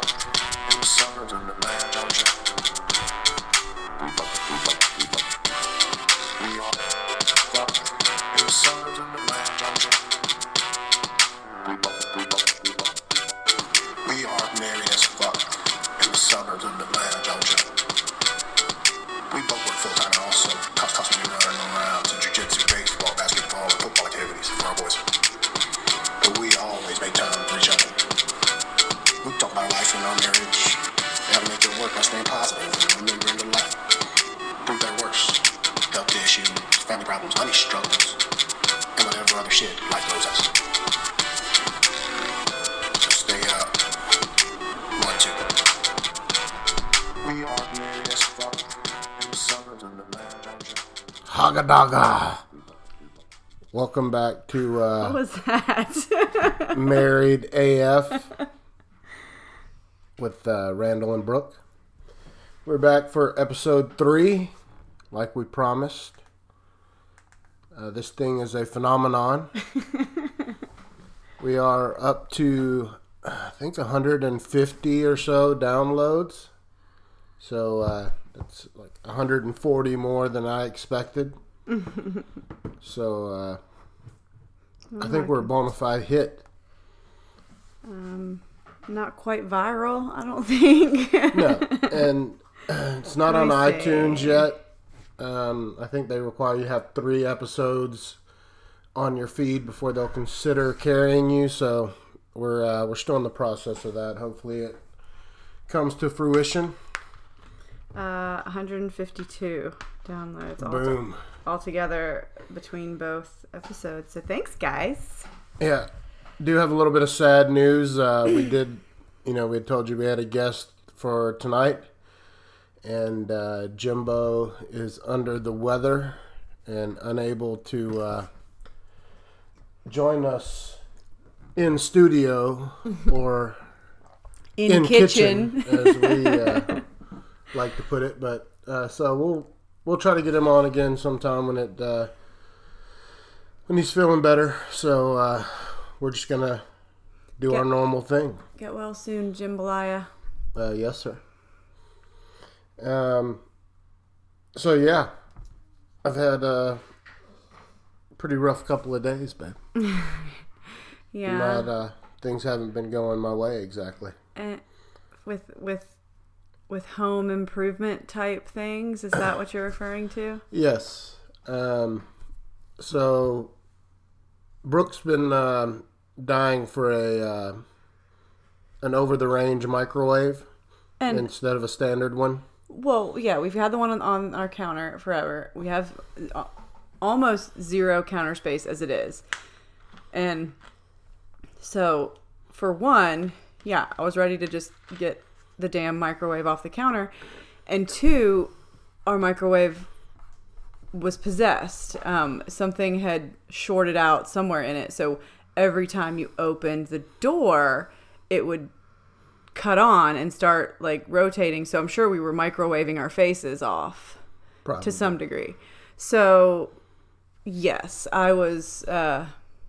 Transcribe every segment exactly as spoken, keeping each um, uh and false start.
fuck in the suburbs and the land down here. We fuck, we fuck, we fuck. We are fuck in the suburbs and the land down here. We fuck, we fuck, we fuck. We are married as fuck in the suburbs and the land down here. We both work full time and also constantly running around to jiu-jitsu, baseball, basketball, and football activities for our boys. But we always make time for each other. We talk about life and our marriage, how to make it work by staying positive and remembering the life. Through their worst, health issues, family problems, money struggles, and whatever other shit life throws us. So stay up. One, two. We are married as fuck in the suburbs and the land down here. Hagadaga. Welcome back to uh, What was that? Married A F with uh, Randall and Brooke. We're back for episode three, like we promised. Uh, this thing is a phenomenon. We are up to, I think, one hundred fifty or so downloads. So uh, that's like one hundred forty more than I expected. So uh, I think we're a bona fide hit. Um, not quite viral, I don't think. No, and uh, it's not Let on me iTunes see. yet. Um, I think they require you to have three episodes on your feed before they'll consider carrying you. So we're uh, we're still in the process of that. Hopefully it comes to fruition. Uh, one hundred fifty-two downloads all Boom. altogether between both episodes. So thanks, guys. Yeah, do have a little bit of sad news. Uh, we did, you know, we had told you we had a guest for tonight, and uh, Jimbo is under the weather and unable to uh, join us in studio or In, in kitchen. kitchen, as we uh, like to put it. But uh, so we'll we'll try to get him on again sometime when it uh, when he's feeling better. So uh, we're just gonna do Get- our normal thing. Get well soon, Jambalaya. Uh, yes, sir. Um. So yeah, I've had a pretty rough couple of days, babe. Yeah. Not, uh, things haven't been going my way exactly. Eh, with with with home improvement type things, is that what you're referring to? Yes. Um. So Brooke's been um dying for a uh, an over-the-range microwave And instead of a standard one. well, yeah, we've had the one on, on our counter forever. We have uh, almost zero counter space as it is. And so, for one, yeah, I was ready to just get the damn microwave off the counter. And two, our microwave was possessed. Um, something had shorted out somewhere in it. So, every time you opened the door, it would cut on and start like rotating. So I'm sure we were microwaving our faces off Probably. to some degree. So yes, I was uh,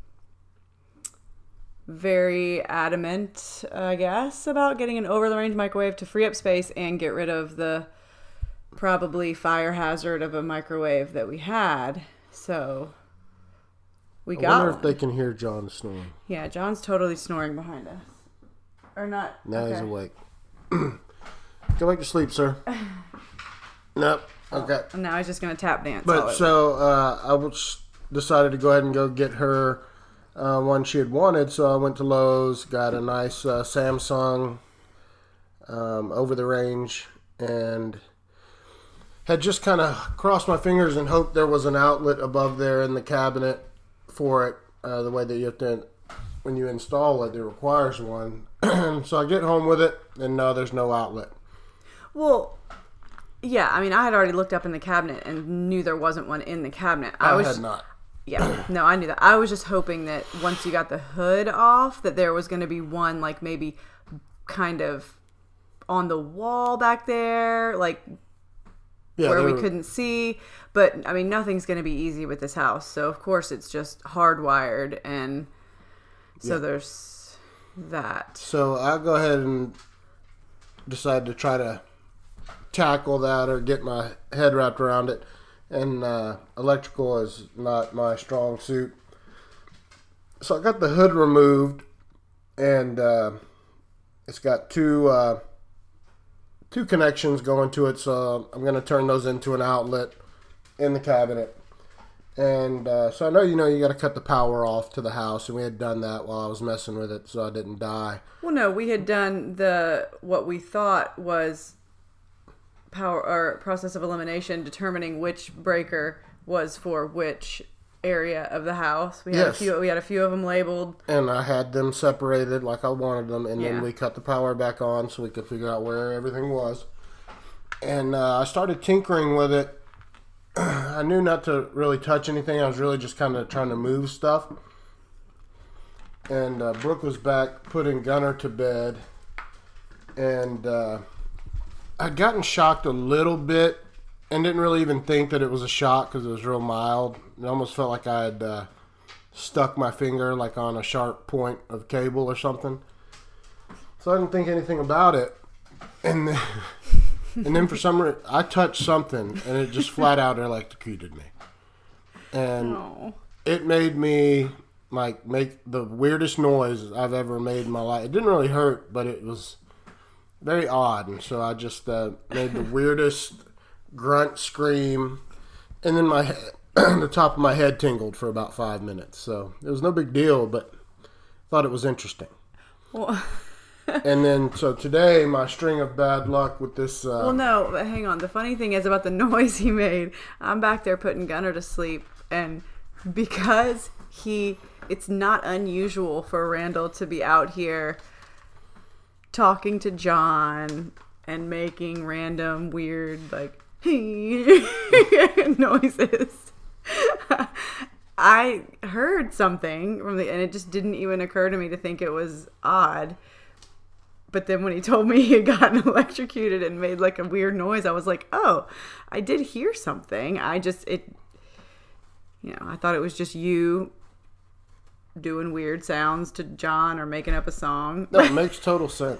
very adamant, I guess, about getting an over-the-range microwave to free up space and get rid of the probably fire hazard of a microwave that we had. So we I got wonder one. if they can hear John snoring. Yeah, John's totally snoring behind us. Or not. Now okay. he's awake. Go back to sleep, sir. Nope. Okay. And now he's just going to tap dance. all But over. so uh, I was decided to go ahead and go get her uh, one she had wanted. So I went to Lowe's, got a nice uh, Samsung um, over the range, and had just kind of crossed my fingers and hoped there was an outlet above there in the cabinet for it. Uh, the way that you have to, when you install it, it requires one. So I get home with it, and no, there's no outlet. Well, yeah, I mean, I had already looked up in the cabinet and knew there wasn't one in the cabinet. I, I was had not. Yeah, no, I knew that. I was just hoping that once you got the hood off, that there was going to be one, like, maybe kind of on the wall back there, like, Yeah, where they we were- couldn't see. But, I mean, nothing's going to be easy with this house. So, of course, it's just hardwired. And so Yeah. there's that. So I'll go ahead and decided to try to tackle that or get my head wrapped around it. And uh, electrical is not my strong suit. So I got the hood removed, and uh, it's got two uh, two connections going to it. So I'm going to turn those into an outlet in the cabinet. And uh, so I know you know you got to cut the power off to the house, and we had done that while I was messing with it, so I didn't die. Well, no, we had done the what we thought was power or process of elimination, determining which breaker was for which area of the house. We had Yes. a few. We had a few of them labeled. And I had them separated like I wanted them, and Yeah. then we cut the power back on so we could figure out where everything was. And uh, I started tinkering with it. I knew not to really touch anything. I was really just kind of trying to move stuff. And uh, Brooke was back putting Gunner to bed. And uh, I'd gotten shocked a little bit and didn't really even think that it was a shock because it was real mild. It almost felt like I had uh, stuck my finger like on a sharp point of cable or something. So I didn't think anything about it. And then, and then for some reason, I touched something and it just flat out electrocuted me. And Oh. it made me like make the weirdest noise I've ever made in my life. It didn't really hurt, but it was very odd. And so I just uh, made the weirdest grunt scream. And then my head, the top of my head tingled for about five minutes. So it was no big deal, but I thought it was interesting. Well, And then, so today, my string of bad luck with this. Uh, well, no, but hang on. The funny thing is about the noise he made. I'm back there putting Gunner to sleep, and because he, it's not unusual for Randall to be out here talking to John and making random weird like noises. I heard something from the, and it just didn't even occur to me to think it was odd. But then when he told me he had gotten electrocuted and made like a weird noise, I was like, oh, I did hear something. I just, it, you know, I thought it was just you doing weird sounds to John or making up a song. no, it makes total sense.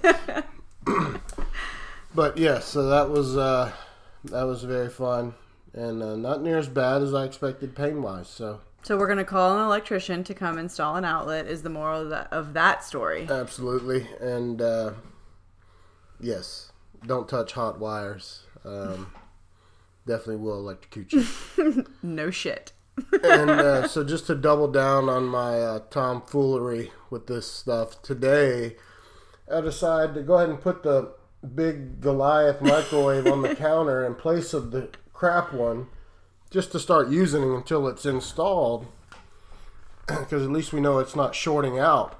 But yes, so that was uh, that was very fun and uh, not near as bad as I expected pain wise. So So we're going to call an electrician to come install an outlet is the moral of that, of that story. absolutely, and uh, yes, don't touch hot wires. Um, definitely will electrocute you. No shit. And uh, so just to double down on my uh, tomfoolery with this stuff, today I decided to go ahead and put the big Goliath microwave on the counter in place of the crap one, just to start using it until it's installed, because at least we know it's not shorting out.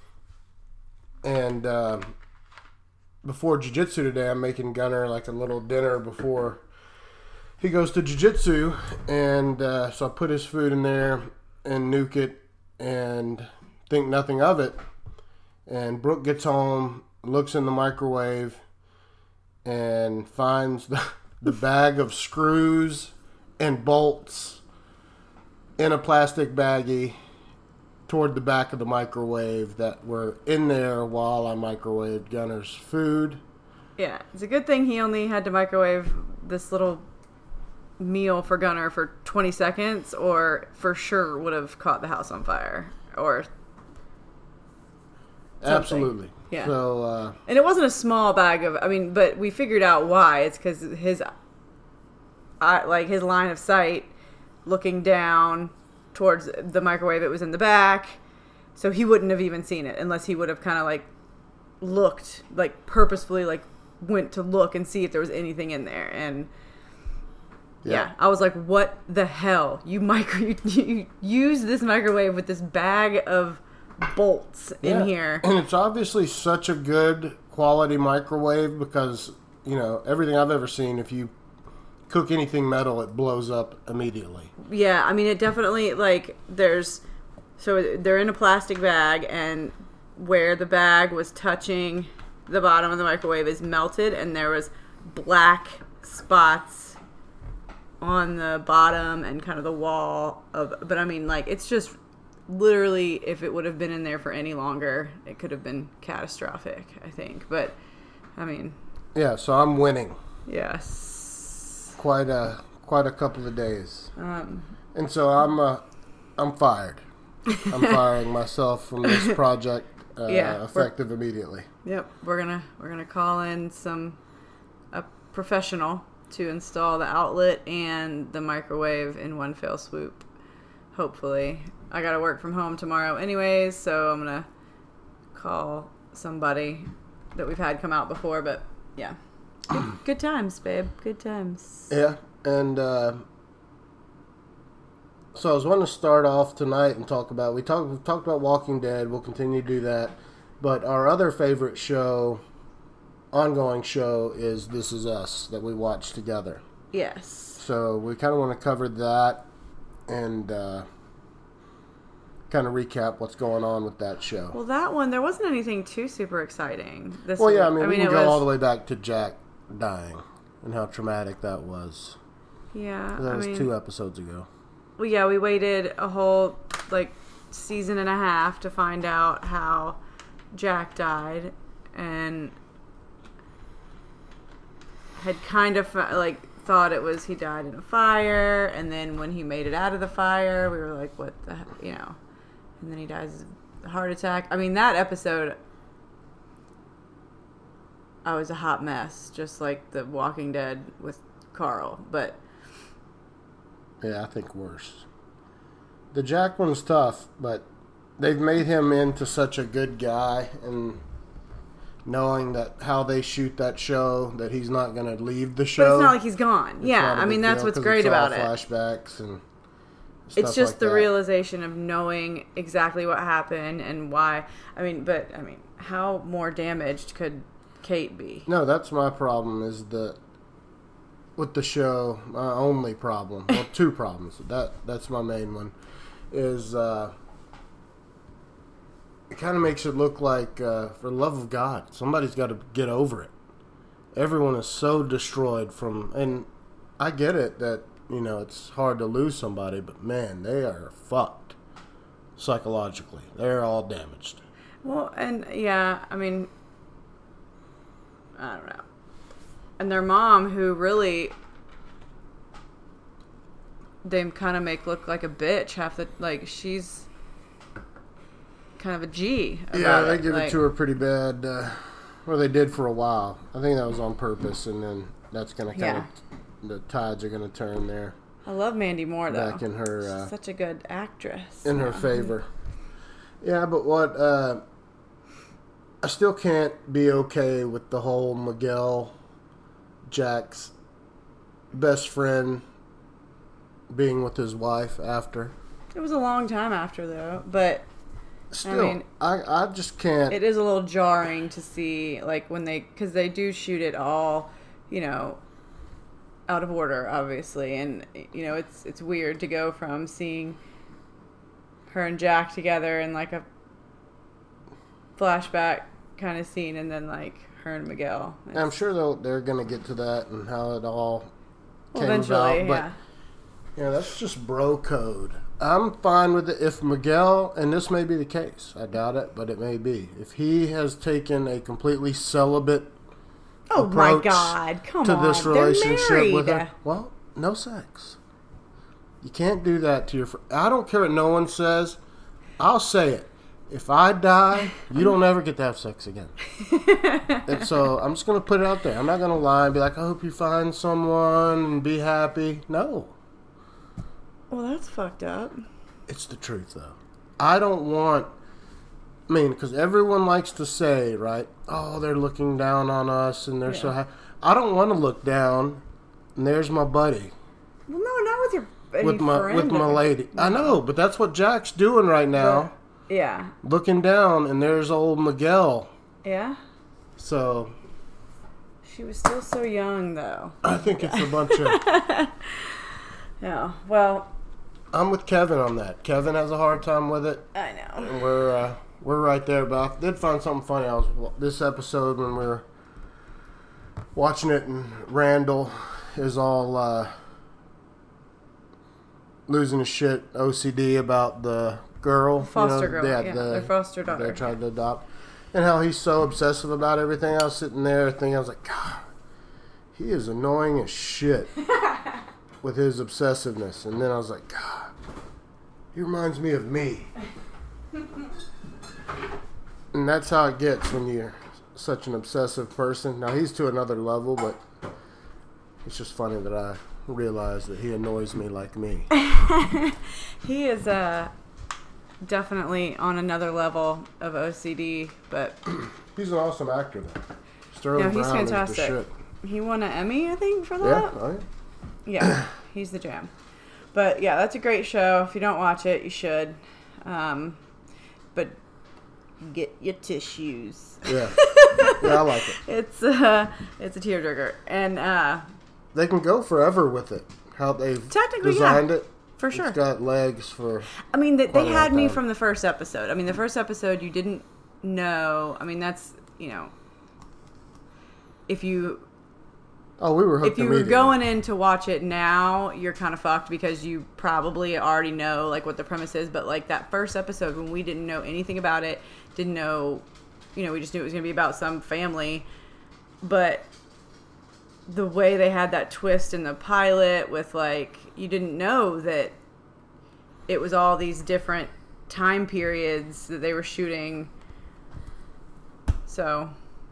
And uh, before jiu-jitsu today, I'm making Gunner like a little dinner before he goes to jiu-jitsu, and uh, so I put his food in there and nuke it and think nothing of it. And Brooke gets home, looks in the microwave, and finds the, the bag of screws and bolts in a plastic baggie toward the back of the microwave that were in there while I microwaved Gunner's food. Yeah, it's a good thing he only had to microwave this little meal for Gunner for twenty seconds, or for sure would have caught the house on fire. Or something. Absolutely. Yeah. So, uh, and it wasn't a small bag of, I mean, but we figured out why. It's because his, I, like his line of sight looking down towards the microwave, it was in the back. So he wouldn't have even seen it unless he would have kind of like looked, like purposefully, like went to look and see if there was anything in there. And yeah, Yeah. I was like, what the hell? You micro, you, you use this microwave with this bag of bolts in yeah. here. And it's obviously such a good quality microwave because, you know, everything I've ever seen, if you cook anything metal, it blows up immediately. Yeah, I mean, it definitely, like, there's, so they're in a plastic bag, and where the bag was touching the bottom of the microwave is melted, and there was black spots on the bottom and kind of the wall of, but I mean, like, it's just literally, if it would have been in there for any longer, it could have been catastrophic, I think. But I mean, Yeah, so I'm winning. Yes. Quite a quite a couple of days. Um, And so I'm uh, I'm fired. I'm firing myself from this project uh, Yeah, effective immediately. Yep, we're gonna we're gonna call in some a professional to install the outlet and the microwave in one fell swoop. Hopefully, I gotta work from home tomorrow, anyways, so I'm gonna call somebody that we've had come out before. But yeah, good, good times, babe. Good times. Yeah, and uh, so I was wanting to start off tonight and talk about we talked we've talked about Walking Dead. We'll continue to do that, but our other favorite show, ongoing show, is This Is Us that we watch together. Yes. So we kind of want to cover that and uh, kind of recap what's going on with that show. Well, that one there wasn't anything too super exciting. This Well, yeah, I week. mean, we it can go was, all the way back to Jack dying and how traumatic that was. Yeah, That I was mean, two episodes ago. Well, yeah, we waited a whole like season and a half to find out how Jack died, and had kind of like thought it was he died in a fire, and then when he made it out of the fire, we were like, what the heck, you know, and then he dies of a heart attack. I mean, that episode, I was a hot mess, just like the Walking Dead with Carl, but Yeah, I think worse. The Jack one's tough, but they've made him into such a good guy, and knowing that how they shoot that show, that he's not going to leave the show. but it's not like he's gone. It's Yeah, not a I mean, big that's deal what's 'cause great it's all about it. flashbacks and stuff It's just like the that. realization of knowing exactly what happened and why. I mean, but I mean, how more damaged could Kate be? No, that's my problem. Is the with the show, my only problem. Well, two problems. That that's my main one. Is uh, it kind of makes it look like, uh, for the love of God, somebody's got to get over it. Everyone is so destroyed from, and I get it that, you know, it's hard to lose somebody, but man, they are fucked psychologically. They're all damaged. Well, and yeah, I mean, I don't know. And their mom, who really they kind of make look like a bitch half the, like, she's kind of a G about Yeah, they it. give like, it to her pretty bad. Uh, well, they did for a while. I think that was on purpose, and then that's going to kind of, the tides are going to turn there I love Mandy Moore, though. back in her She's uh, such a good actress. in her Yeah. favor. Yeah, but what uh, I still can't be okay with the whole Miguel, Jack's best friend, being with his wife after. It was a long time after, though, but Still, I, mean, I, just can't. it is a little jarring to see, like, when they, because they do shoot it all, you know, out of order, obviously, and, you know, it's it's weird to go from seeing her and Jack together in, like, a flashback kind of scene, and then, like, her and Miguel. It's, I'm sure they'll, they're going to get to that and how it all well, came eventually, about, but yeah. yeah, that's just bro code. I'm fine with it if Miguel, and this may be the case, I doubt it, but it may be. If he has taken a completely celibate Oh, my approach God. Come to on. this They're relationship with her, married. well, no sex. You can't do that to your friend. I don't care what no one says. I'll say it. If I die, you don't ever get to have sex again. And so I'm just going to put it out there. I'm not going to lie and be like, I hope you find someone and be happy. No. Well, that's fucked up. It's the truth, though. I don't want... I mean, because everyone likes to say, right, oh, they're looking down on us and they're so Yeah. happy. I don't want to look down and there's my buddy. Well, no, not with your any With my friend with my or- lady. I know, but that's what Jack's doing right now. But- yeah. Looking down, and there's old Miguel. Yeah. So She was still so young, though. I think it's a bunch of... Yeah. Well, I'm with Kevin on that. Kevin has a hard time with it. I know. And we're uh, we're right there. But I did find something funny. I was this episode when we were watching it, and Randall is all uh, losing his shit, O C D about the girl, Foster you know, girl. yeah, Yeah, the- their foster daughter. they tried to adopt, and how he's so obsessive about everything. I was sitting there thinking, I was like, God, he is annoying as shit with his obsessiveness. And then I was like, God, he reminds me of me. And that's how it gets when you're such an obsessive person. Now, he's to another level, but it's just funny that I realize that he annoys me like me. He is uh, definitely on another level of O C D, but... He's an awesome actor, though. Sterling No, he's Brown fantastic. is the shit. He won an Emmy, I think, for Yeah, that. oh, yeah. Yeah, he's the jam. But yeah, that's a great show. If you don't watch it, you should. Um, but get your tissues. Yeah. Yeah, I like it. It's uh, it's a tearjerker, and uh, They can go forever with it. How they've Technically, designed yeah. it. for sure. It's got legs for... I mean, they, quite they a had long me time. from the first episode. I mean, the first episode you didn't know. I mean, that's you know, if you Oh, we were hooked if you were immediately. going in to watch it now, you're kind of fucked because you probably already know like what the premise is. But like that first episode when we didn't know anything about it, didn't know, you know, we just knew it was going to be about some family. But the way they had that twist in the pilot with like, you didn't know that it was all these different time periods that they were shooting. So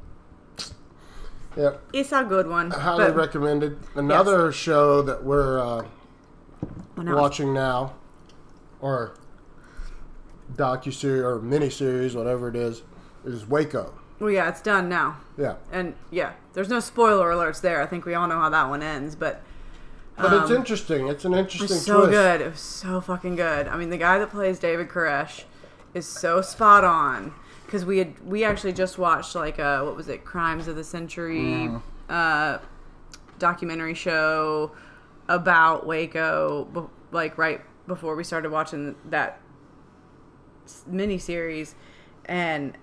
Yep. it's a good one. Highly but- recommended. Another show that we're uh, Well, now- watching now, or docuseries or miniseries, whatever it is, is Waco. Well, yeah, it's done now. Yeah. And yeah, there's no spoiler alerts there. I think we all know how that one ends, but But it's um, interesting. It's an it interesting was so twist. good. It was so fucking good. I mean, the guy that plays David Koresh is so spot on because we had we actually just watched like a what was it, Crimes of the Century Mm. uh, documentary show about Waco, be- like right before we started watching that mini series, and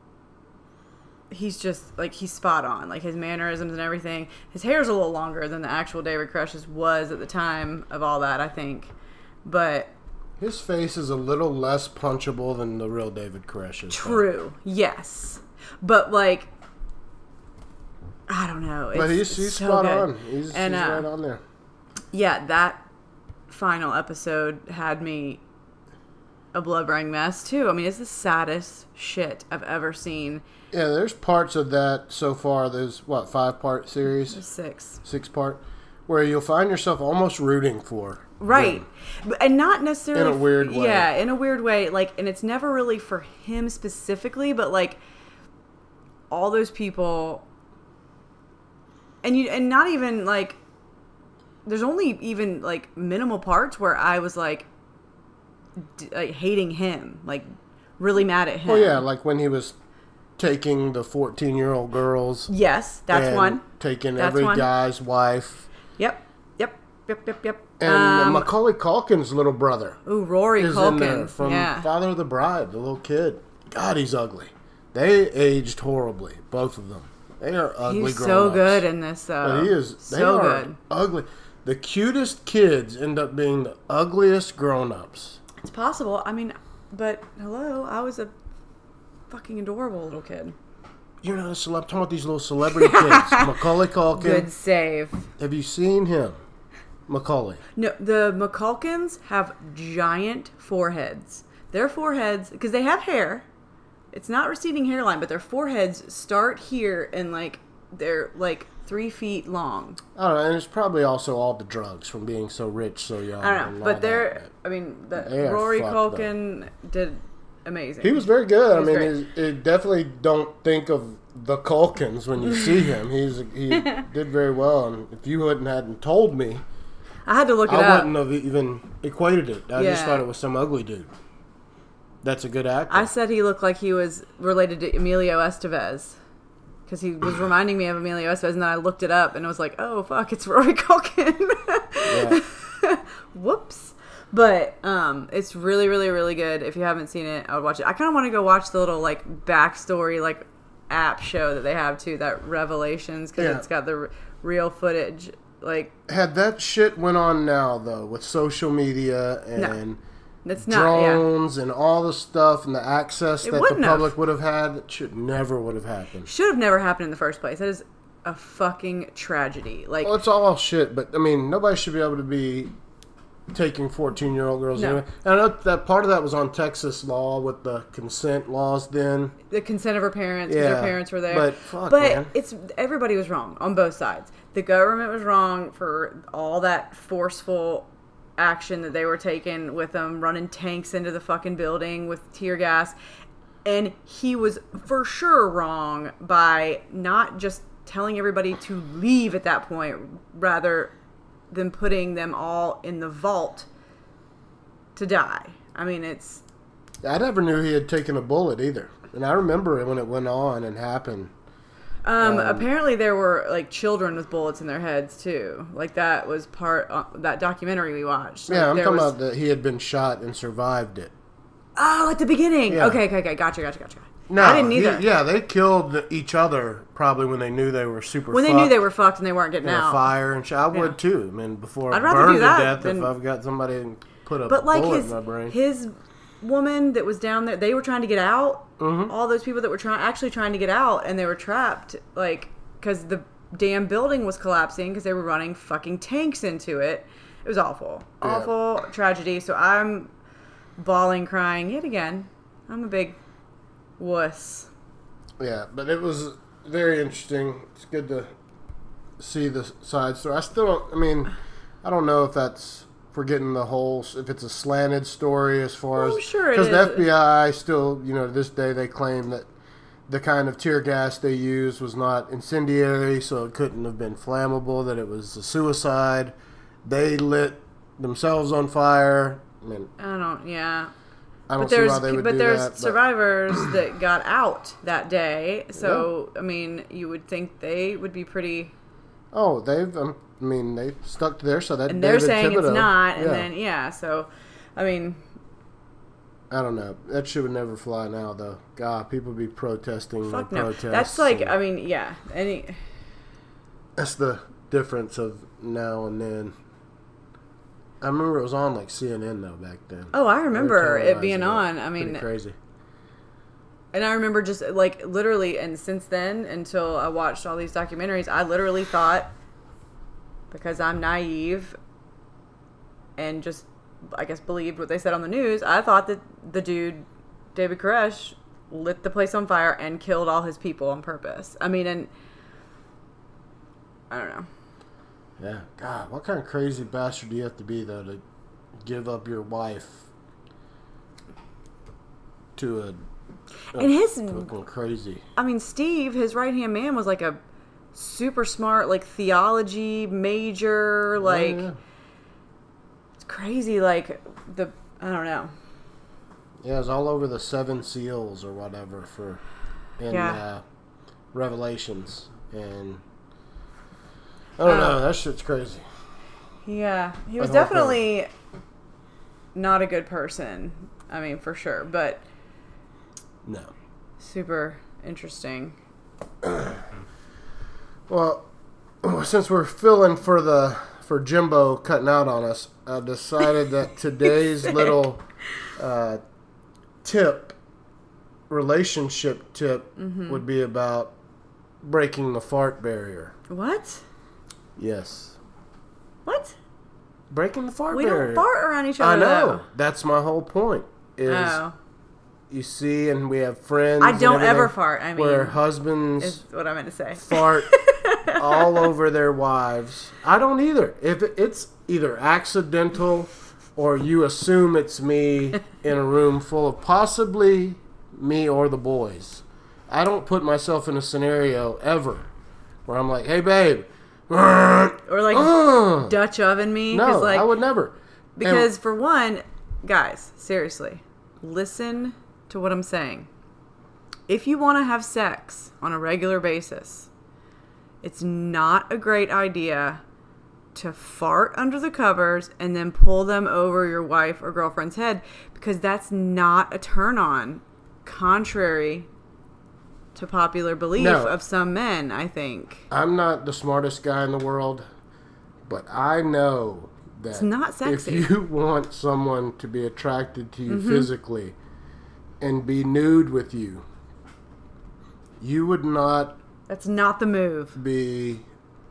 he's just like he's spot on, like his mannerisms and everything. His hair's a little longer than the actual David Koresh was at the time of all that, I think, but His face is a little less punchable than the real David Koresh is. true, yes, but like I don't know. It's, But he's, it's he's so spot good. on. He's, And, he's uh, right on there. Yeah, that final episode had me a blood-brain mess too. I mean, it's the saddest shit I've ever seen. Yeah, there's parts of that so far. There's, what, five-part series? Six. Six-part? Where you'll find yourself almost rooting for Right. them. And not necessarily... In a weird way. Yeah, in a weird way. Like, and it's never really for him specifically, but, like, all those people... And you, and not even, like... There's only even, like, minimal parts where I was, like, d- like hating him. Like, really mad at him. Well, yeah, like when he was taking the fourteen-year-old girls. Yes, that's and one. Taking That's every one. guy's wife. Yep. Yep. Yep. Yep. Yep. And Um, Macaulay Culkin's little brother ooh, Rory is Culkin. in there from yeah. Father of the Bride, the little kid. God, he's ugly. They aged horribly, both of them. They are ugly He's so grown-ups. good in this, though. But he is. They so are good. ugly. The cutest kids end up being the ugliest grown-ups. It's possible. I mean, but hello, I was a fucking adorable little kid. You're not a celeb. I'm talking about these little celebrity kids. Macaulay Culkin. Good save. Have you seen him? Macaulay. No, the McCulkins have giant foreheads. Their foreheads, because they have hair. It's not receding hairline, but their foreheads start here and like they're like three feet long. I don't know, and it's probably also all the drugs from being so rich, so young. I don't and know, all but they're. that. I mean, They the are Rory fucked Culkin did amazing. He was very good. I was mean, great. it, it definitely don't think of the Culkins when you see him. He's he did very well, and if you hadn't hadn't told me, I had to look it I up. wouldn't have even equated it. I just Yeah. thought it was some ugly dude. That's a good actor. I said he looked like he was related to Emilio Estevez. Because he was reminding me of Emilio Estevez, and then I looked it up, and it was like, oh, fuck, it's Rory Culkin. Yeah. Whoops. But um, it's really, really, really good. If you haven't seen it, I would watch it. I kind of want to go watch the little, like, backstory, like, app show that they have, too, that Revelations, because Yeah. it's got the r- real footage. Like, Had that shit went on now though, with social media and it's not, yeah. drones and all the stuff and the access It that the wouldn't have. public would have had, that should never would have happened. Should have never happened in the first place. That is a fucking tragedy. Like, Well, it's all shit, but I mean, nobody should be able to be taking fourteen-year-old girls. No. Anyway. And I know that part of that was on Texas law with the consent laws then. the consent of her parents, because Yeah, her parents were there. but fuck, but man. it's everybody was wrong on both sides. The government was wrong for all that forceful action that they were taking with them running tanks into the fucking building with tear gas, and he was for sure wrong by not just telling everybody to leave at that point, rather than putting them all in the vault to die. I mean, it's I never knew he had taken a bullet either. And I remember it when it went on and happened. Um, Um, apparently there were like children with bullets in their heads too. Like that was part uh, that documentary we watched. Yeah, Like, I'm there talking was- about that he had been shot and survived it. Oh, at the beginning. Yeah. Okay, okay, okay. Gotcha, gotcha, gotcha. No, I didn't he- either. yeah, they killed each other probably when they knew they were super. When they fucked knew they were fucked and they weren't getting in a out. fire and shit. I would Yeah. too. I mean, before I'd I rather burn do to that death than- if I've got somebody and put a But like bullet his in my brain. his woman that was down there, they were trying to get out. Mhm. All those people that were trying actually trying to get out, and they were trapped, like because the damn building was collapsing because they were running fucking tanks into it. It was awful, Yeah. awful tragedy. So I'm bawling, crying yet again. I'm a big wuss. Yeah, but it was very interesting. It's good to see the side story. I still don't, I mean, I don't know if that's forgetting the whole, if it's a slanted story as far Oh, as. sure it Because the is. F B I still, you know, to this day they claim that the kind of tear gas they used was not incendiary, so it couldn't have been flammable, that it was a suicide. They lit themselves on fire. I mean, I don't. Yeah. I don't But see there's why they would but do there's that. But survivors that got out that day. So I mean, you would think they would be pretty. Oh, they've, um, I mean, they stuck to their side. That And they're David saying it's Thibodeau, not, and yeah. then yeah. So, I mean, I don't know. That shit would never fly now, though. God, people be protesting. fuck their no. protests That's like, and I mean, yeah. Any. that's the difference of now and then. I remember it was on like C N N though back then. Oh, I They were remember it televising being on. I Pretty mean, crazy. and I remember just like literally, and since then until I watched all these documentaries, I literally thought, because I'm naive and just, I guess, believed what they said on the news, I thought that the dude, David Koresh, lit the place on fire and killed all his people on purpose. I mean, and I don't know. Yeah. God, what kind of crazy bastard do you have to be though to give up your wife to a, a And his- fucking crazy? I mean, Steve, his right hand man, was like a super smart, like theology major, like. Oh, yeah. It's crazy, like the I don't know. Yeah, it was all over the Seven Seals or whatever for in Yeah. uh, Revelations, and I don't Uh, know. That shit's crazy. Yeah, he was I don't definitely not a good person. I mean, for sure, but No. super interesting. Well, since we're filling for the for Jimbo cutting out on us, I decided that today's little uh, tip, relationship tip, Mm-hmm. would be about breaking the fart barrier. What? Yes, What? breaking the fart We barrier. don't fart around each I other. know. though. That's my whole point. Is Oh, you see, and we have friends. I and don't ever everything fart. I where mean, husbands is what I meant to say. fart all over their wives. I don't either. If it's either accidental or you assume it's me in a room full of possibly me or the boys, I don't put myself in a scenario ever where I'm like, "Hey, babe," Or like uh, Dutch oven me. no, 'cause, like, I would never. Because for one, guys, seriously, listen to what I'm saying. If you want to have sex on a regular basis, it's not a great idea to fart under the covers and then pull them over your wife or girlfriend's head, because that's not a turn on, contrary to popular belief No. of some men, I think. I'm not the smartest guy in the world, but I know that It's not sexy. if you want someone to be attracted to you Mm-hmm. physically and be nude with you, you would not That's not the move. be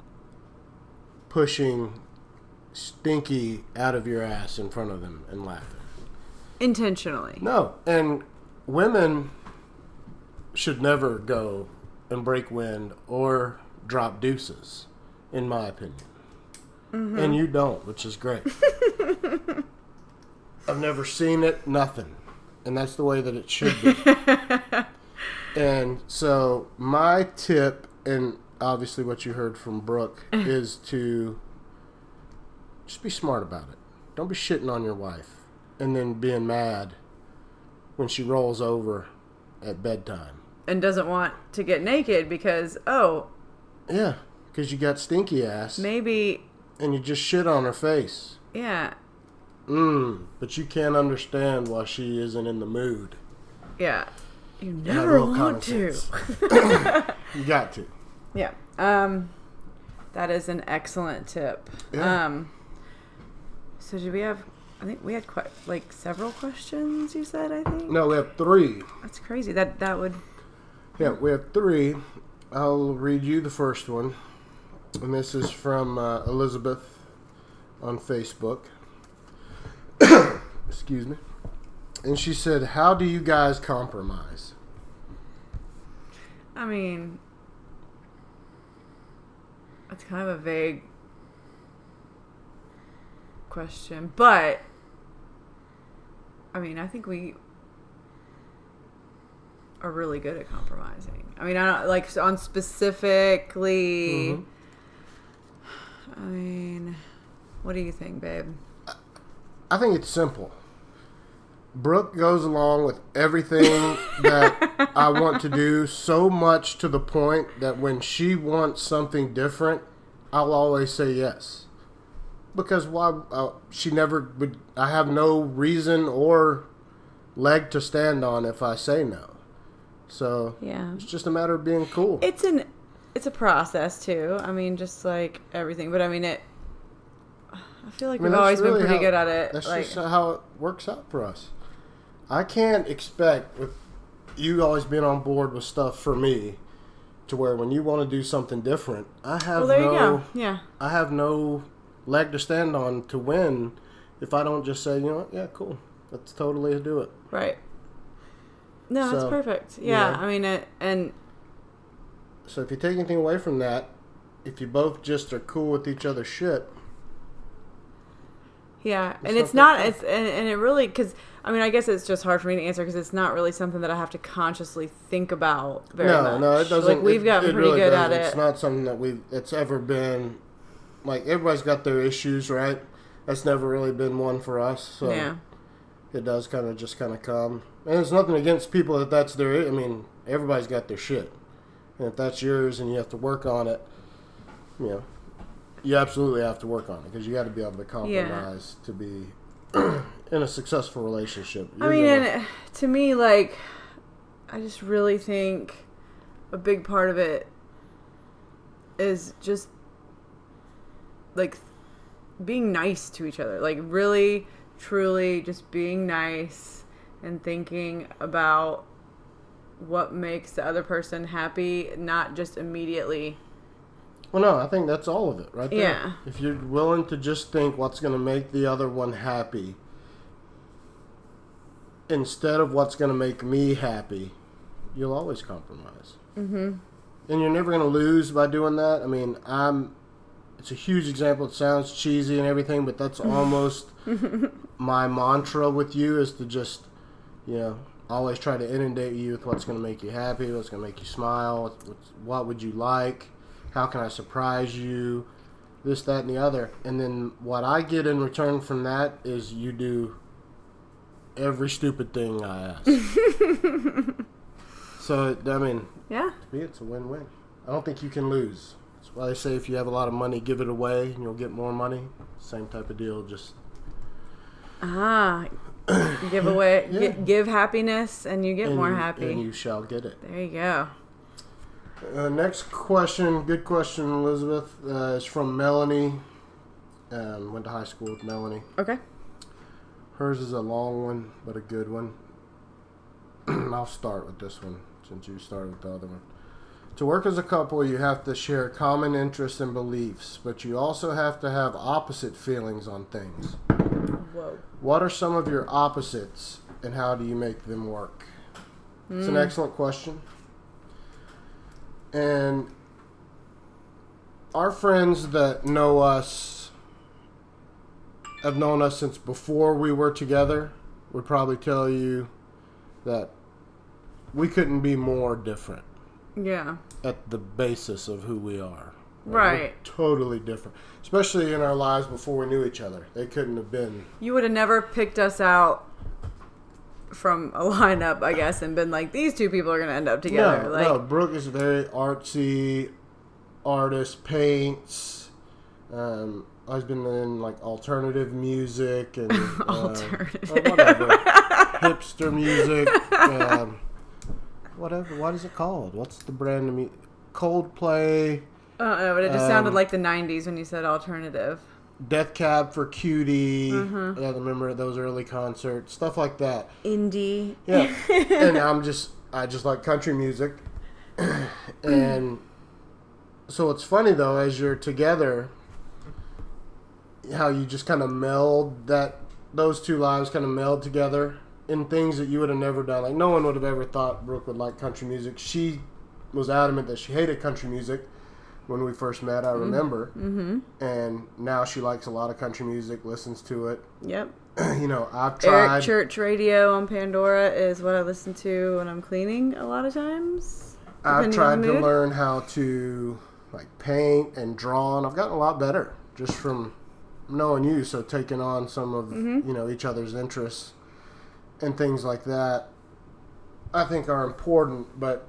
pushing Stinky out of your ass in front of them and laughing. Intentionally. No, and women should never go and break wind or drop deuces, in my opinion. Mm-hmm. And you don't, which is great. I've never seen it, nothing. And that's the way that it should be. And so my tip, and obviously what you heard from Brooke, is to just be smart about it. Don't be shitting on your wife and then being mad when she rolls over at bedtime. And doesn't want to get naked because, oh. Yeah, because you got stinky ass. Maybe. And you just shit on her face. Yeah. Mmm, but you can't understand why she isn't in the mood. Yeah. You Have never a little want common to. sense. You got to. Yeah. Um, that is an excellent tip. Yeah. Um, so did we have, I think we had quite, like several questions you said, I think? No, we have three. That's crazy. That, that would. Yeah, we have three. I'll read you the first one. And this is from uh, Elizabeth on Facebook. Excuse me. And she said, how do you guys compromise? I mean, it's kind of a vague question, but I mean, I think we are really good at compromising. I mean, I don't like on specifically. Mm-hmm. I mean, what do you think, babe? I think it's simple. Brooke goes along with everything that I want to do so much to the point that when she wants something different, I'll always say yes. Because why? Uh, she never would. I have no reason or leg to stand on if I say no. So Yeah. it's just a matter of being cool. It's an it's a process too. I mean, just like everything, but I mean it. I feel like I mean, we've always that's been really pretty how- good at it. That's like, just how it works out for us. I can't expect with you always being on board with stuff for me to where when you want to do something different, I have well, there no you go. Yeah. I have no leg to stand on to win if I don't just say, you know what, yeah, cool. Let's totally do it. Right. No, that's So, perfect. Yeah, yeah. I mean it, and So if you take anything away from that, if you both just are cool with each other's shit, yeah, and stuff it's not. like It's and, and it really because I mean I guess it's just hard for me to answer because it's not really something that I have to consciously think about very no, much. no, it doesn't. Like we've it, gotten it pretty really good doesn't. at it. It's not something that we. It's ever been. Like everybody's got their issues, right? That's never really been one for us. So Yeah. it does kind of just kind of come. And there's nothing against people that that's their. I mean, everybody's got their shit, and if that's yours and you have to work on it, you know, you absolutely have to work on it because you got to be able to compromise to be in a successful relationship. I You're mean, gonna- and to me, like, I just really think a big part of it is just like being nice to each other. Like, really, truly just being nice and thinking about what makes the other person happy, not just immediately. Well, no, I think that's all of it right there. Yeah. If you're willing to just think what's going to make the other one happy instead of what's going to make me happy, you'll always compromise. Mm-hmm. And you're never going to lose by doing that. I mean, I'm. It's a huge example. It sounds cheesy and everything, but that's almost my mantra with you is to just, you know, always try to inundate you with what's going to make you happy, what's going to make you smile, what's, what would you like, how can I surprise you, this, that, and the other. And then what I get in return from that is you do every stupid thing I ask. So, I mean, Yeah. to me, it's a win-win. I don't think you can lose. That's why they say if you have a lot of money, give it away and you'll get more money. Same type of deal, just... Ah, give away, Yeah. gi- give happiness, and you get and more you- happy. And you shall get it. There you go. Uh, next question, good question, Elizabeth, uh, is from Melanie. Um, went to high school with Melanie. Okay. Hers is a long one, but a good one. I'll start with this one since you started with the other one. To work as a couple, you have to share common interests and beliefs, but you also have to have opposite feelings on things. Whoa. What are some of your opposites, and how do you make them work? Mm. It's an excellent question. And our friends that know us, have known us since before we were together, would probably tell you that we couldn't be more different. Yeah. At the basis of who we are. Like, right. We're totally different. Especially in our lives before we knew each other. They couldn't have been. You would have never picked us out from a lineup, I guess, and been like, these two people are going to end up together. No, like, no, Brooke is very artsy, artist, paints. Um, I've been in like alternative music and alternative. Uh, whatever. Hipster music. Um, whatever. What is it called? What's the brand of music? Coldplay. I don't know, but it just um, sounded like the nineties when you said alternative. Death Cab for Cutie. Mm-hmm. I remember those early concerts. Stuff like that. Indie. Yeah. And I'm just, I just like country music. And so it's funny though, as you're together, how you just kind of meld that, those two lives kind of meld together in things that you would have never done. Like no one would have ever thought Brooke would like country music. She was adamant that she hated country music when we first met, I remember. Mm-hmm. And now she likes a lot of country music, listens to it. Yep. You know, I've tried. Eric Church Radio on Pandora is what I listen to when I'm cleaning a lot of times. I've tried on the to mood. learn how to like paint and draw, and I've gotten a lot better just from knowing you. So taking on some of Mm-hmm. you know each other's interests and things like that, I think are important. But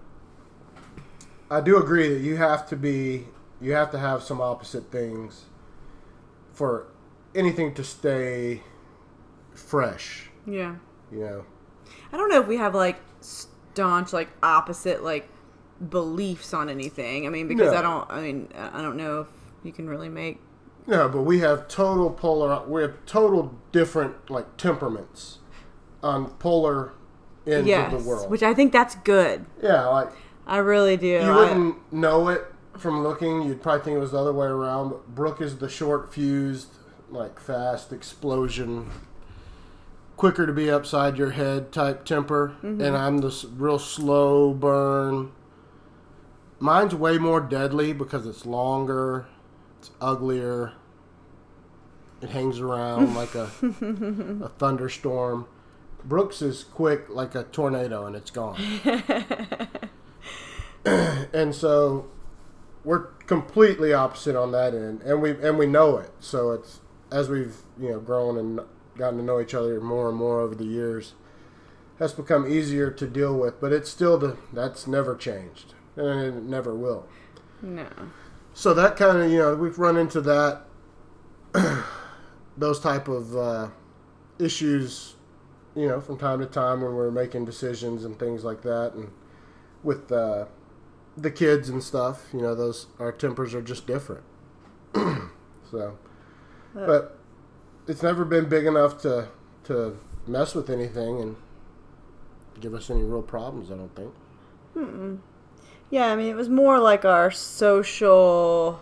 I do agree that you have to be, you have to have some opposite things for anything to stay fresh. Yeah. You know. I don't know if we have like staunch, like opposite, like beliefs on anything. I mean, because No. I don't, I mean, I don't know if you can really make. No, but we have total polar. We have total different like temperaments on polar ends Yes, of the world. which I think that's good. Yeah, like I really do. you I- wouldn't know it from looking. You'd probably think it was the other way around. But Brooke is the short fused, like fast explosion, quicker to be upside your head type temper, Mm-hmm. and I'm the s- real slow burn. Mine's way more deadly because it's longer, it's uglier. It hangs around like a a thunderstorm. Brooks is quick like a tornado, and it's gone. And so we're completely opposite on that end, and we and we know it. So it's as we've you know grown and gotten to know each other more and more over the years, has become easier to deal with. But it's still the that's never changed, and it never will. No. So that kind of you know we've run into that those type of uh, issues, you know, from time to time when we're making decisions and things like that, and with uh, the kids and stuff, you know, those our tempers are just different. So, but it's never been big enough to to mess with anything and give us any real problems. I don't think. Mm-mm. Yeah, I mean, it was more like our social.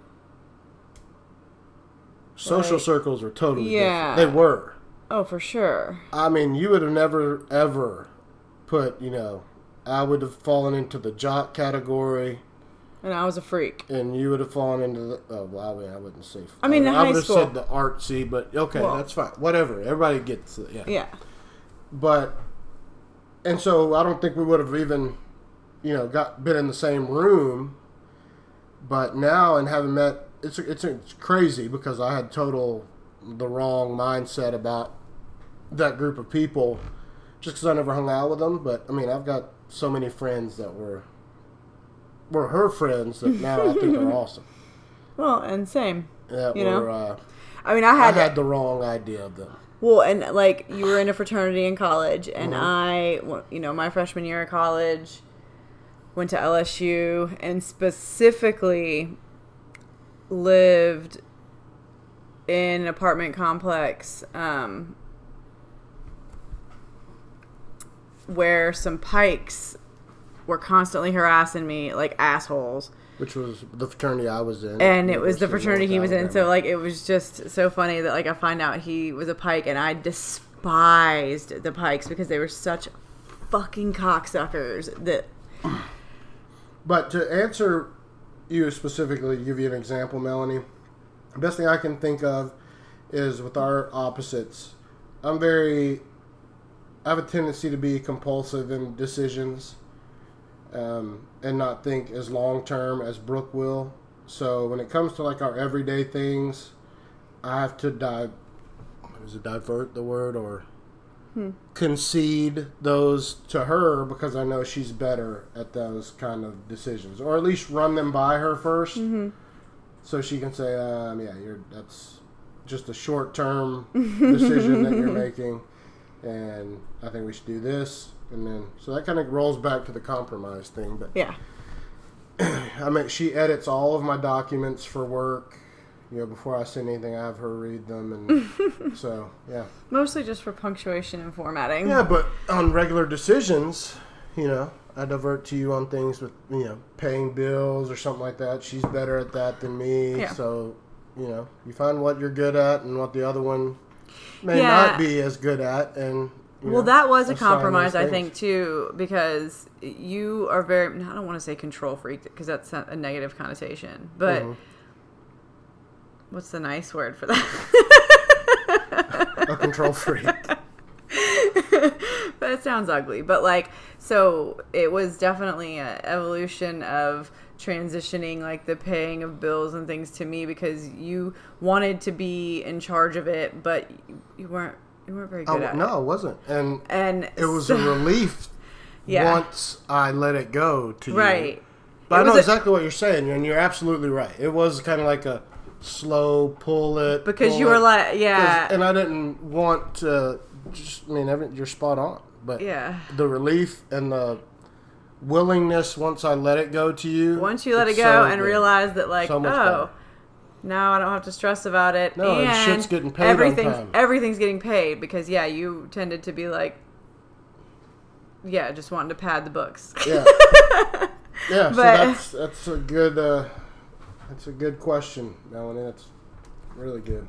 Social Like, circles are totally yeah. different. They were. Oh, for sure. I mean, you would have never, ever put, you know, I would have fallen into the jock category, And I was a freak. and you would have fallen into the, oh, well, I mean, I wouldn't say. I mean, in I high would have school. said the artsy, but okay, Well- that's fine. Whatever. Everybody gets it, yeah. Yeah. But, and so I don't think we would have even, you know, got been in the same room. But now, and having met, it's it's it's crazy because I had total the wrong mindset about that group of people, just because I never hung out with them. But I mean, I've got so many friends that were were her friends that now I think are awesome. Well, and same. That You were know? uh, I mean, I I had, had the wrong idea of them. well, and like you were in a fraternity in college, and Mhm. I, well, you know, my freshman year of college, went to L S U, and specifically lived in an apartment complex um, where some Pikes were constantly harassing me like assholes. Which was the fraternity I was in. And it was the University of fraternity he was in. Alabama. So, like, it was just so funny that, like, I find out he was a Pike, and I despised the Pikes because they were such fucking cocksuckers that... But to answer you specifically, give you an example, Melanie, the best thing I can think of is with our opposites. I'm very... I have a tendency to be compulsive in decisions. Um, and not think as long term as Brooke will. So when it comes to like our everyday things, I have to dive. Is it divert the word or hmm. concede those to her because I know she's better at those kind of decisions, or at least run them by her first, mm-hmm. so she can say, um, "Yeah, you're that's just a short term decision that you're making, and I think we should do this." And then, so that kind of rolls back to the compromise thing. But yeah, I mean, she edits all of my documents for work. You know, before I send anything, I have her read them, and so yeah. Mostly just for punctuation and formatting. Yeah, but on regular decisions, you know, I divert to you on things with you know paying bills or something like that. She's better at that than me. Yeah. So you know, you find what you're good at and what the other one may yeah. not be as good at, and. You well, know, that was a assign compromise, those I think, things. too, because you are very, I don't want to say control freak, because that's a negative connotation, but Mm-hmm. what's the nice word for that? A control freak. But it sounds ugly. But, like, so it was definitely an evolution of transitioning, like, the paying of bills and things to me, because you wanted to be in charge of it, but you weren't. You weren't very good Oh, at no, it. it wasn't. And, And it was so, a relief yeah. once I let it go to you. Right. But It I know was a- exactly what you're saying, and you're absolutely right. It was kind of like a slow pull it. Because pull you were it, like, yeah. 'cause- And I didn't want to just, I mean, every, you're spot on. But Yeah. the relief and the willingness once I let it go to you. Once you let it it's go so and good. realize that, like, So much oh, better. now I don't have to stress about it. No, and and shit's getting paid on everything's, time. Everything's getting paid because, yeah, you tended to be like, yeah, just wanting to pad the books. Yeah. Yeah, so But- that's that's a good uh, that's a good question, Melanie. That's really good.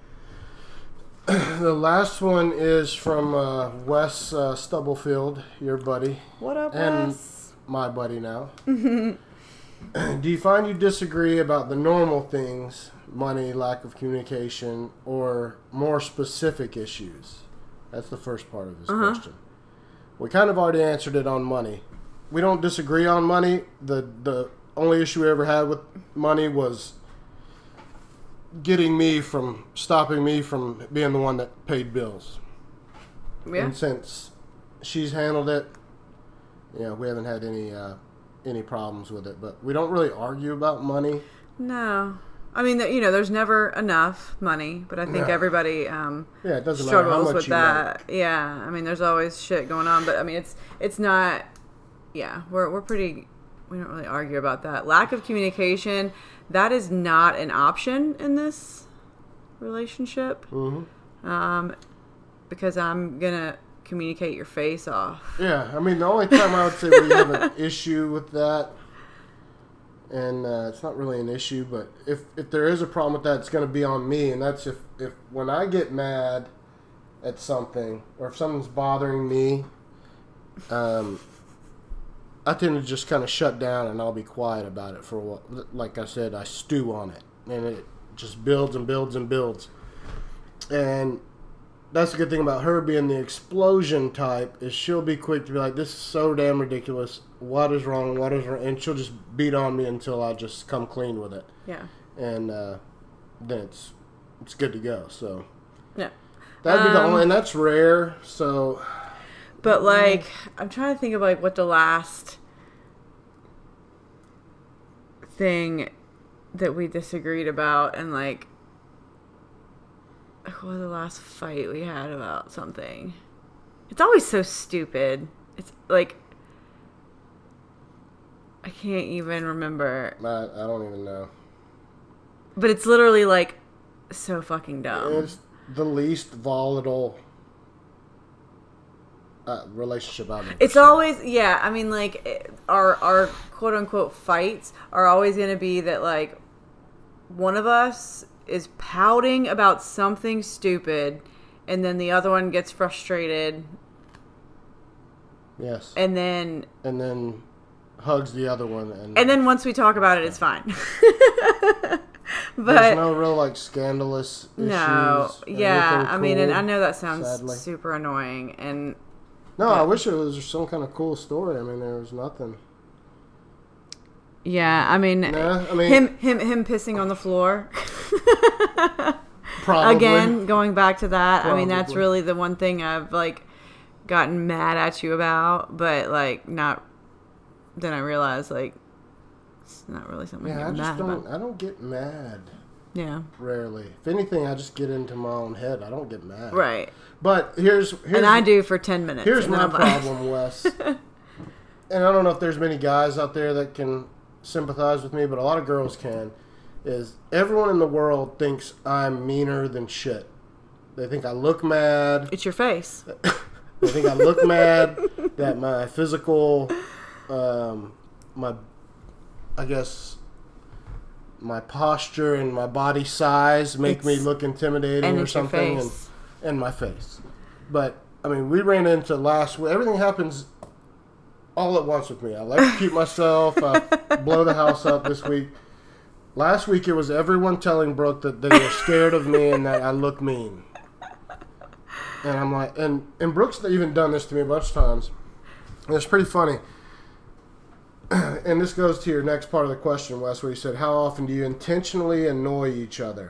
The last one is from uh, Wes uh, Stubblefield, your buddy, What up, and Wes? my buddy now. Do you find you disagree about the normal things, money, lack of communication, or more specific issues? That's the first part of his Uh-huh. question. We kind of already answered it on money. We don't disagree on money. The the only issue we ever had with money was getting me from, stopping me from being the one that paid bills. Yeah. And since she's handled it, you know, we haven't had any uh, any problems with it. But we don't really argue about money. No. I mean, you know, there's never enough money, but I think No. everybody um, Yeah, it doesn't matter how struggles much with you that. make. Yeah. I mean, there's always shit going on, but I mean, it's it's not. Yeah, we're we're pretty. We don't really argue about that. Lack of communication. That is not an option in this relationship. Mm-hmm. Um, because I'm gonna communicate your face off. Yeah, I mean, the only time I would say we have an issue with that, and uh, it's not really an issue, but if, if there is a problem with that, it's going to be on me, and that's if, if when I get mad at something, or if something's bothering me, um, I tend to just kind of shut down, and I'll be quiet about it for a while. Like I said, I stew on it, and it just builds and builds and builds. And that's the good thing about her being the explosion type, is she'll be quick to be like, this is so damn ridiculous. What is wrong? What is wrong? And she'll just beat on me until I just come clean with it. Yeah. And uh, then it's it's good to go. So Yeah. that'd be the Um, only, and that's rare. So But like, I'm trying to think of like what the last thing that we disagreed about, and like, what was the last fight we had about something? It's always so stupid. It's like, I can't even remember. I, I don't even know. But it's literally like so fucking dumb. It's the least volatile uh, relationship I've ever It's seen. always, yeah, I mean, like, it- our, our quote-unquote fights are always going to be that, like, one of us is pouting about something stupid, and then the other one gets frustrated, Yes. and then And then hugs the other one. And, and then once we talk about it, it's fine. there's But no real, like, scandalous issues. no, yeah, anything I mean, and cool, I know that sounds sadly. super annoying, and No, yeah. I wish it was some kind of cool story. I mean, there was nothing. yeah, I mean, Nah, I mean- him him him pissing on the floor. Probably. Again, going back to that, I mean, that's Probably. really the one thing I've, like, gotten mad at you about, but, like, not, then I realized, like, it's not really something Yeah, I I'm just mad don't. about. I don't get mad. Yeah, Rarely. If anything, I just get into my own head. I don't get mad. right. But here's here's And I do for ten minutes. here's and then my I'm like- problem, Wes. And I don't know if there's many guys out there that can sympathize with me, but a lot of girls can. Is everyone in the world thinks I'm meaner than shit. They think I look mad. It's your face. They think I look mad. That my physical, um, my, I guess, my posture and my body size make me It's- look intimidating and or it's your something, and, face. and my face. But I mean, we ran into last week. Everything happens all at once with me. I electrocute myself. I blow the house up this week. Last week it was everyone telling Brooke that they were scared of me and that I look mean. And I'm like, and, and Brooke's even done this to me a bunch of times. And it's pretty funny. And this goes to your next part of the question, Wes, where you said, how often do you intentionally annoy each other?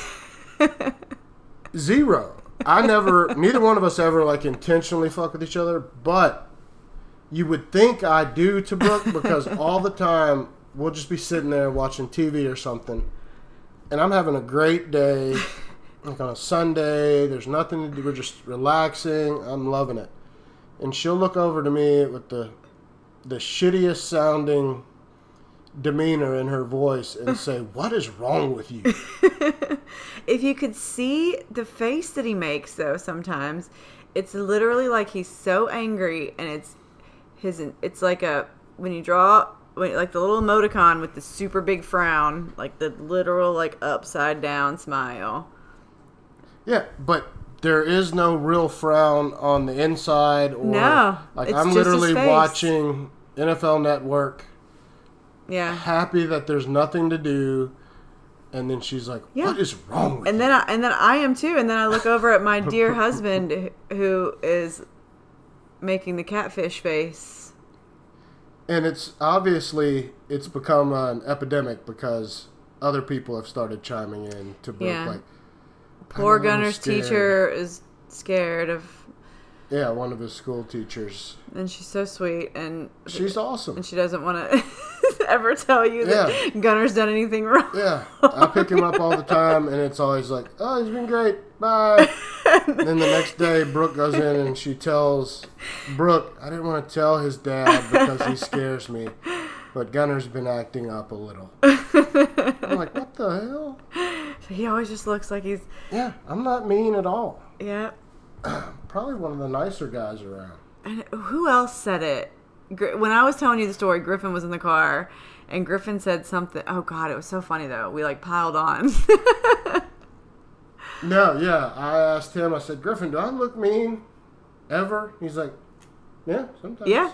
Zero. I never, neither one of us ever, like, intentionally fuck with each other, but you would think I do to Brooke because all the time we'll just be sitting there watching T V or something, and I'm having a great day, like on a Sunday, there's nothing to do, we're just relaxing, I'm loving it. And she'll look over to me with the the shittiest sounding demeanor in her voice and say, what is wrong with you? If you could see the face that he makes, though, sometimes it's literally like he's so angry, and it's his. It's like a when you draw when, like the little emoticon with the super big frown, like the literal like upside down smile. Yeah, but there is no real frown on the inside. Or, No, like it's I'm just his literally face. watching N F L Network, Yeah. happy that there's nothing to do, and then she's like, Yeah. "What is wrong with And you?" then I, and then I am too. And then I look over at my dear husband who is making the catfish face. And it's obviously it's become an epidemic because other people have started chiming in to Brooke, Yeah. like, Poor "I'm a little Gunner's scared." teacher is scared of, Yeah, one of his school teachers. and she's so sweet, and She's awesome. and she doesn't want to ever tell you that Yeah. Gunner's done anything wrong. Yeah, I pick him up all the time, and it's always like, "Oh, he's been great. Bye." And then the next day, Brooke goes in and she tells Brooke, "I didn't want to tell his dad because he scares me, but Gunner's been acting up a little." I'm like, "What the hell?" So he always just looks like he's Yeah, I'm not mean at all. yeah. Probably one of the nicer guys around. And who else said it? Gr- When I was telling you the story, Griffin was in the car, and Griffin said something. Oh God, it was so funny though. We like piled on. No, yeah, I asked him. I said, "Griffin, do I look mean ever?" He's like, "Yeah, sometimes." Yeah.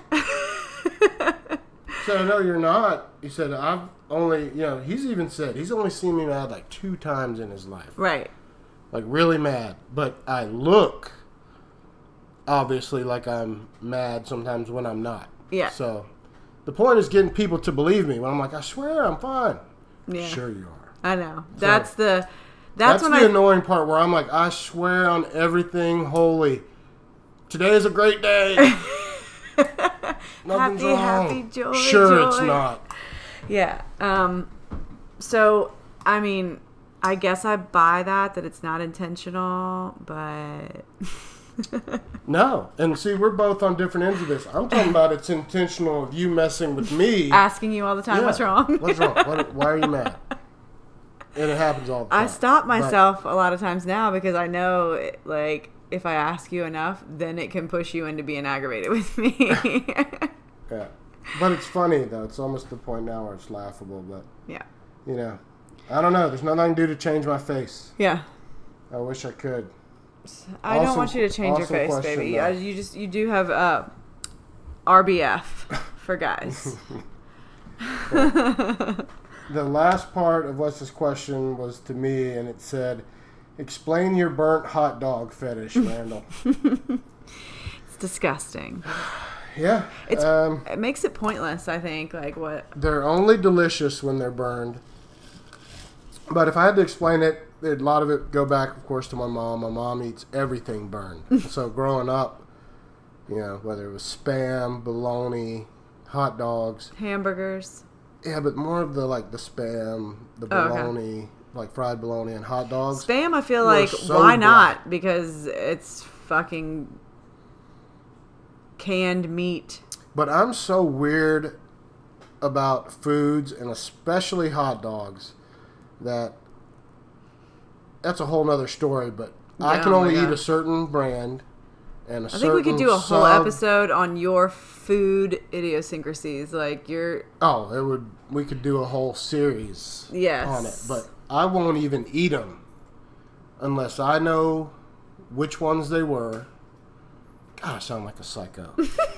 He said, "I know you're not." He said, "I've only, you know," he's even said he's only seen me mad like two times in his life, Right. like really mad. But I look obviously like I'm mad sometimes when I'm not. Yeah. So the point is getting people to believe me when I'm like, "I swear I'm fine." Yeah. Sure you are. I know. That's the. That's, That's, when the I. annoying part where I'm like, "I swear on everything holy, today is a great day." Nothing's Happy, wrong. happy, joy, Sure, it's joy. not. Yeah. Um. So I mean, I guess I buy that that it's not intentional, but. No, and see, we're both on different ends of this. I'm talking about it's intentional of you messing with me. Asking you all the time Yeah. what's wrong. What's wrong? What, why are you mad? And it happens all the time. I stop But- myself a lot of times now because I know, it, like, if I ask you enough, then it can push you into being aggravated with me. Yeah. But it's funny, though. It's almost the point now where it's laughable. But, Yeah. you know, I don't know. There's nothing I can do to change my face. Yeah. I wish I could. I don't Awesome- want you to change your awesome face, question, baby. though. Uh, You just you do have uh, R B F for guys. The last part of Wes's question was to me, and it said, explain your burnt hot dog fetish, Randall. It's disgusting. Yeah. It's um, it makes it pointless. I think like what they're only delicious when they're burned. But if I had to explain it, a lot of it go back, of course, to my mom. My mom eats everything burned. So growing up, you know, whether it was Spam, bologna, hot dogs. hamburgers. Yeah, but more of the, like, the Spam, the Oh, okay. bologna, like fried bologna and hot dogs. Spam, I feel We're like so why black. not? Because it's fucking canned meat. But I'm so weird about foods, and especially hot dogs, that that's a whole nother story. But I Yeah, can oh only my eat God. a certain brand and a I certain think we could do a whole sub- episode on your food idiosyncrasies, like your Oh, it would. We could do a whole series Yes. on it. But I won't even eat them unless I know which ones they were. God, I sound like a psycho.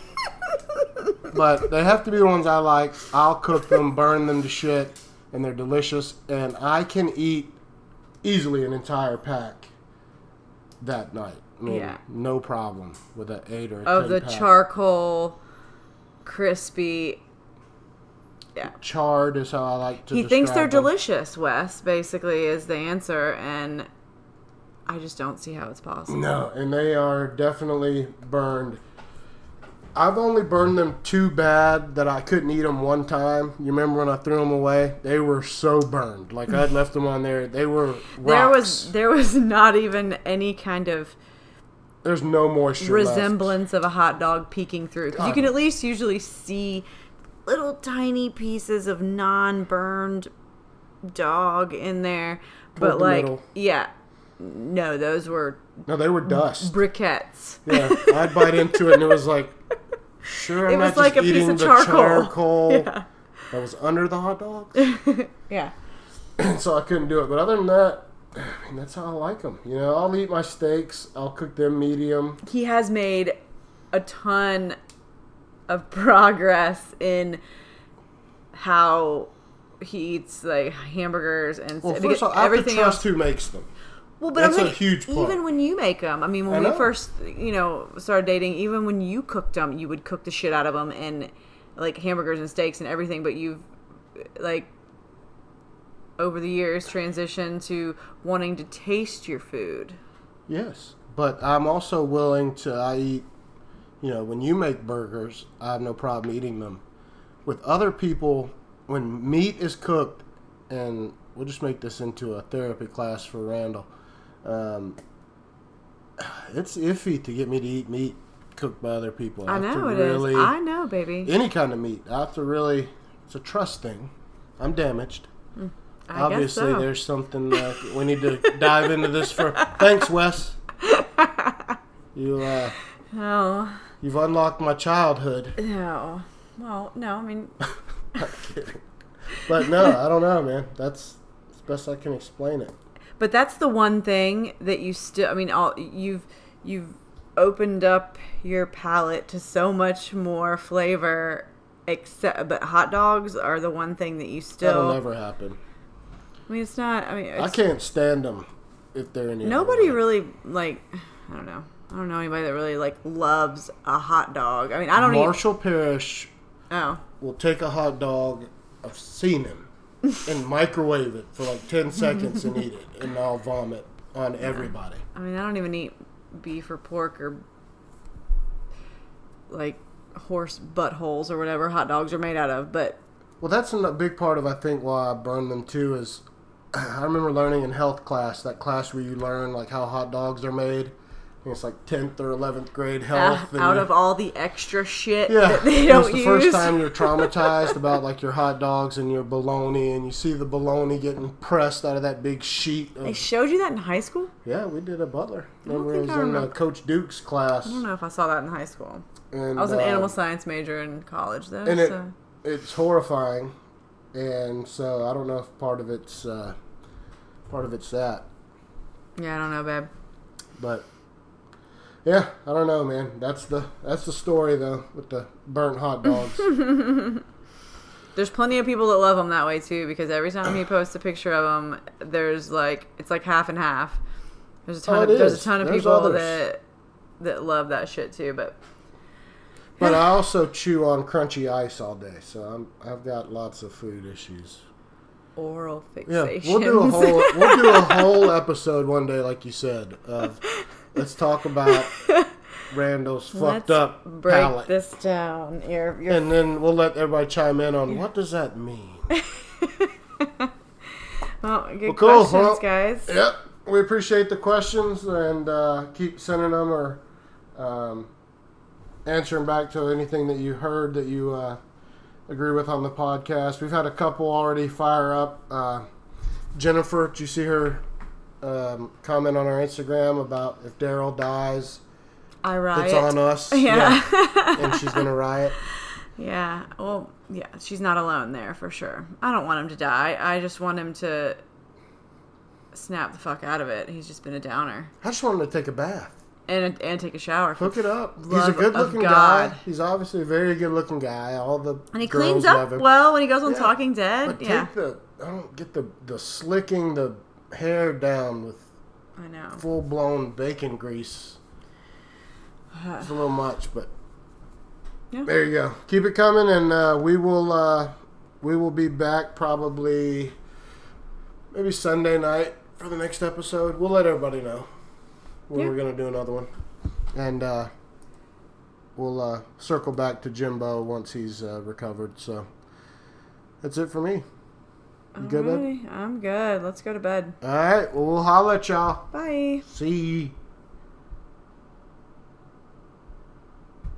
But they have to be the ones I like. I'll cook them, burn them to shit, and they're delicious. And I can eat easily an entire pack that night. I mean, Yeah. no problem with an eight or a of ten the pack. charcoal, crispy. Yeah. Charred is how I like to He thinks they're describe them. delicious, Wes, basically, is the answer, and I just don't see how it's possible. No, and they are definitely burned. I've only burned them too bad that I couldn't eat them one time. You remember when I threw them away? They were so burned. Like I'd left them on there. They were rocks. There was there was not even any kind of There's no moisture resemblance of a hot dog peeking through. 'Cause you God. can at least usually see little tiny pieces of non-burned dog in there. Toward But the like, middle. yeah. No, those were left. No, they were dust. briquettes. Yeah, I'd bite into it and it was like, sure, I'm It was not like just a piece eating of the charcoal. charcoal Yeah. that was under the hot dogs. Yeah. So I couldn't do it. But other than that, I mean, that's how I like them. You know, I'll eat my steaks. I'll cook them medium. He has made a ton of progress in how he eats like hamburgers and Well, because first of all, I have to everything trust else. who makes them. Well, but That's I'm a saying, huge part. even when you make them, I mean, I when we know. first, you know, started dating, even when you cooked them, you would cook the shit out of them and like hamburgers and steaks and everything. But you've like over the years transitioned to wanting to taste your food. Yes, but I'm also willing to. I eat. You know, when you make burgers, I have no problem eating them. With other people, when meat is cooked, and we'll just make this into a therapy class for Randall. Um, it's iffy to get me to eat meat cooked by other people. I have to know it really, is. I know, baby. Any kind of meat. I have to really. It's a trust thing. I'm damaged. I Obviously, guess so. there's something uh, we need to dive into this for. Thanks, Wes. You, uh, Oh you've unlocked my childhood. no. Well, no. I mean, I'm kidding. But no, I don't know, man. That's as best I can explain it. but that's the one thing that you still. I mean, all you've you've opened up your palate to so much more flavor. Except, but hot dogs are the one thing that you still. That'll never happen. I mean, it's not. I mean, it's, I can't stand them if they're any. other Nobody way. really like. I don't know. I don't know anybody that really like loves a hot dog. I mean, I don't Marshall Parrish even. Oh, will take a hot dog. I've seen him and microwave it for like ten seconds and eat it, and I'll vomit on everybody. I mean, I don't even eat beef or pork or like horse buttholes or whatever hot dogs are made out of. But Well, that's a big part of, I think, why I burn them too. Is I remember learning in health class, that class where you learn like how hot dogs are made, it's like tenth or eleventh grade Uh, health. and out you- of all the extra shit Yeah, that they it was don't the use. first time you're traumatized about like your hot dogs and your bologna, and you see the bologna getting pressed out of that big sheet. Of, They showed you that in high school? yeah, we did a Butler. don't Remember, it think was I in uh, remember. Coach Duke's class. I don't know if I saw that in high school. And, I was an uh, animal science major in college, though. and it so. it's horrifying, and so I don't know if part of it's uh, part of it's that, Yeah, I don't know, babe. but yeah, I don't know, man. That's the that's the story though with the burnt hot dogs. There's plenty of people that love them that way too, because every time he posts a picture of them, there's like it's like half and half. There's a ton Oh, of it there's a is. ton of There's people others. that that love that shit too. But But I also chew on crunchy ice all day, so I'm I've got lots of food issues. oral Yeah, fixations. we'll do a whole we'll do a whole episode one day, like you said. Of let's talk about Randall's fucked Let's up break palate, this down. You're, you're and then we'll let everybody chime in on what does that mean. well, good Well, cool. questions, Well, guys. Yep, we appreciate the questions and uh, keep sending them or um, answering back to anything that you heard that you uh, agree with on the podcast. We've had a couple already fire up. Uh, Jennifer, did you see her um, comment on our Instagram about if Daryl dies, I riot. it's on us? Yeah. And she's going to riot. Yeah. Well, yeah, she's not alone there for sure. I don't want him to die. I just want him to snap the fuck out of it. He's just been a downer. I just want him to take a bath. And and take a shower. for Hook it up. He's a love good looking of guy. God. He's obviously a very good looking guy. All the And he girls cleans love up him. well when he goes on Yeah, Talking Dead. But Yeah. take the I don't get the the slicking the hair down with I know. full blown bacon grease. It's a little much, but Yeah. there you go. Keep it coming, and uh, we will uh, we will be back probably maybe Sunday night for the next episode. We'll let everybody know when Yeah. we're gonna do another one, and uh, we'll uh, circle back to Jimbo once he's uh, recovered. So that's it for me. You good, bud? Alrighty, I'm good. Let's go to bed. All right. Well, we'll holler at y'all. Bye. See you.